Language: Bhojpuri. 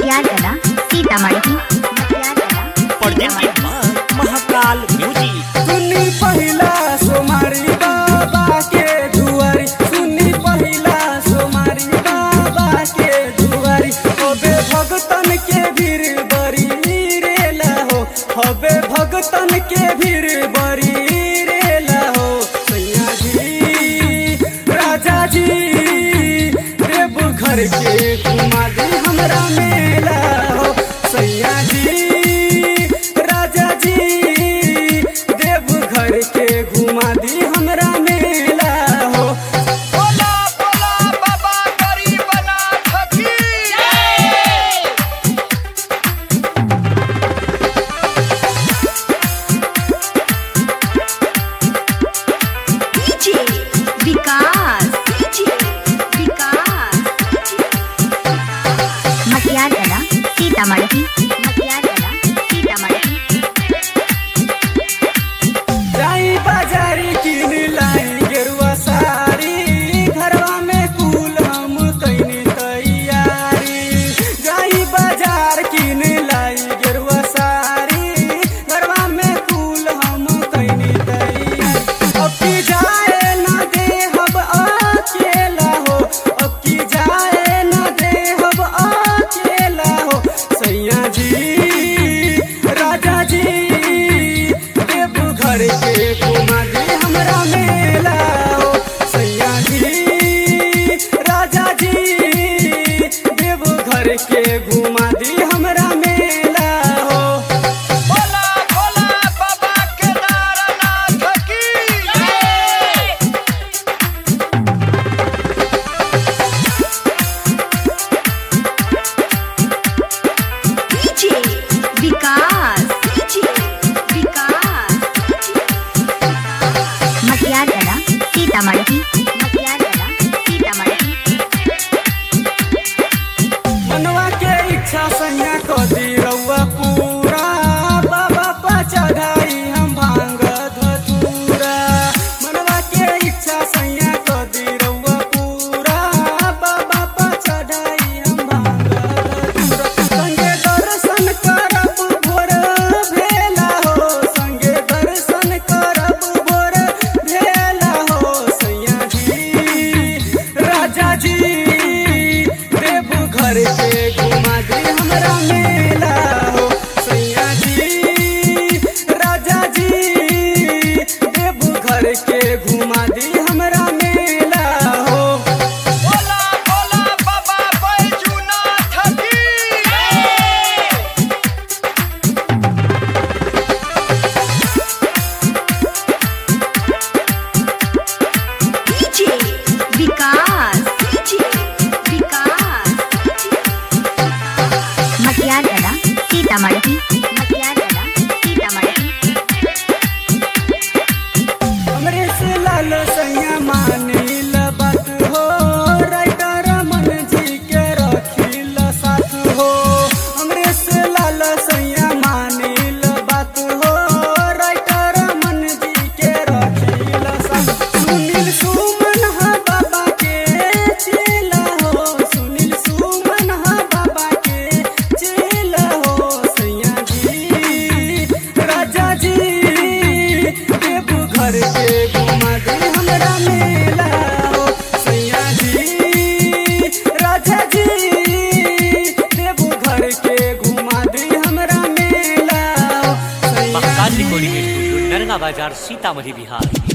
मटियारकला Sitamarhi presented by Mahakal music. सुनी पहिला सोमारी बाबा के दुआरी, सुनी पहिला सोमारी बाबा के दुआरी। हबे भगतन के भीड़ बड़ी रेला हो, हबे भगतन के भीड़ बड़ी रेला हो। सैया जी राजा जी देव घर के घुमा दी हमरा मेला हो। सैया जी राजा जी देव घर के घुमा दी हमरा मेला हो। बोला बोला बाबा गरीबनाथ की डीजे विकास मटियारकला सीतामढ़ी जाई बाजारी किन लाई गेरुआ साड़ी, घरवा में कुल हम कईनी तैयारी। जाई बाजार किन लाई गेरुआ साड़ी, घरवा में कुल हम कईनी तैयारी। अब की जाए ना दे हब अकेला हो, अब की जाए ना दे हब अकेला हो। सैया जी राजा जी देव घर के घुमा दी हमरा मेला हो। सैया जी राजा जी देव घर के घुमा दी हमरा मेला हो। बोला बोला बाबा केदारनाथ की डीजे विकास मटियारकला सीतामढ़ी मनवा के इच्छा सैया को दी रउआ पूरा, बाबा पा चढ़ाई हम भांग धतूरा। मनवा के इच्छा सैया को दी रउआ पूरा, बाबा पा चढ़ाई हम भांग धतूरा। संगे दर्शन करब भोर भेला हो, संगे दर्शन करब भोर भेला हो। सैया जी राजा जी देव घर के घुमा दी हमरा मेला हो। सैया जी राजा जी देव घर के घुमा दी हमरा मेला हो। बोला बोला बाबा बैजूनाथ की डीजे विकास मटियारकला सीतामढ़ी हमरे से लाल सैया मानिल बात हो, राइटर मन जी के रखिल साथ हो। हमरे से लाल सैया मानिल बात हो, राइटर मन जी के रखिल साथ। सुनील सुमन हा बाबा के चेला हो, सुनील सुमन हा बाबा के चेला हो। सैया जी राजा जी देव घर के घुमा दी हमरा मेला हो। सैया जी राजा जी देव घर के घुमा दी हमरा मेला हो। सैया महाकाल जी रिकॉर्डिंग स्टूडियो नरगा बाजार सीतामढ़ी बिहार।